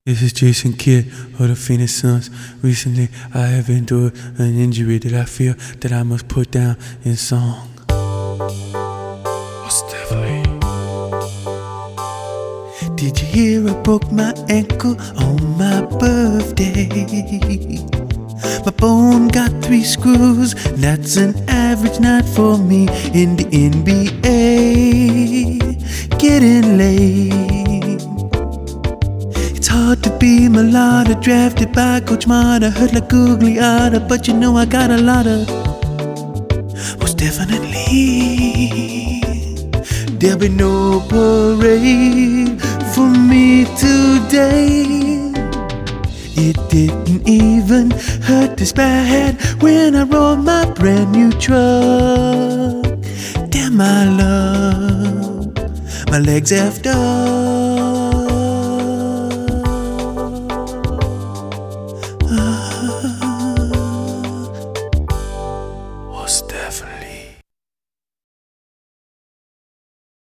This is Jason Kidd of the Phoenix Suns. Recently, I have endured an injury that I feel that I must put down in song. Most definitely. Did you hear I broke my ankle on my birthday? My bone got 3 screws, that's an average night for me in the NBA. Getting late. It's hard to be mulatto, drafted by Coach Marta, hurt like googly otter, but you know I got a lot of. Most definitely, there'll be no parade for me today. It didn't even hurt this bad when I rode my brand new truck. Damn, my love, my legs effed up.